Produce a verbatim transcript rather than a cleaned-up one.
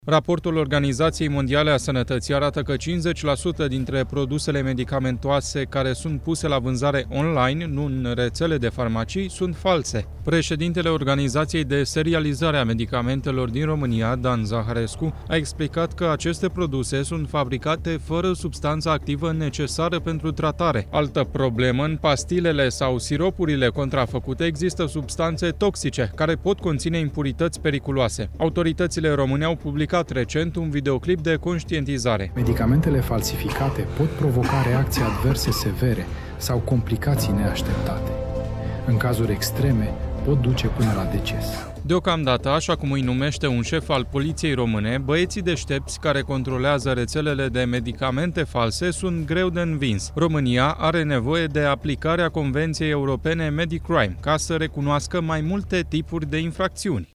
Raportul Organizației Mondiale a Sănătății arată că cincizeci la sută dintre produsele medicamentoase care sunt puse la vânzare online, nu în rețele de farmacii, sunt false. Președintele Organizației de Serializare a Medicamentelor din România, Dan Zaharescu, a explicat că aceste produse sunt fabricate fără substanța activă necesară pentru tratare. Altă problemă, în pastilele sau siropurile contrafăcute există substanțe toxice, care pot conține impurități periculoase. Autoritățile române au publicat recent un videoclip de conștientizare. Medicamentele falsificate pot provoca reacții adverse severe sau complicații neașteptate. În cazuri extreme, pot duce până la deces. Deocamdată, așa cum îi numește un șef al poliției române, băieții deștepți care controlează rețelele de medicamente false sunt greu de învins. România are nevoie de aplicarea Convenției Europene Medicrime ca să recunoască mai multe tipuri de infracțiuni.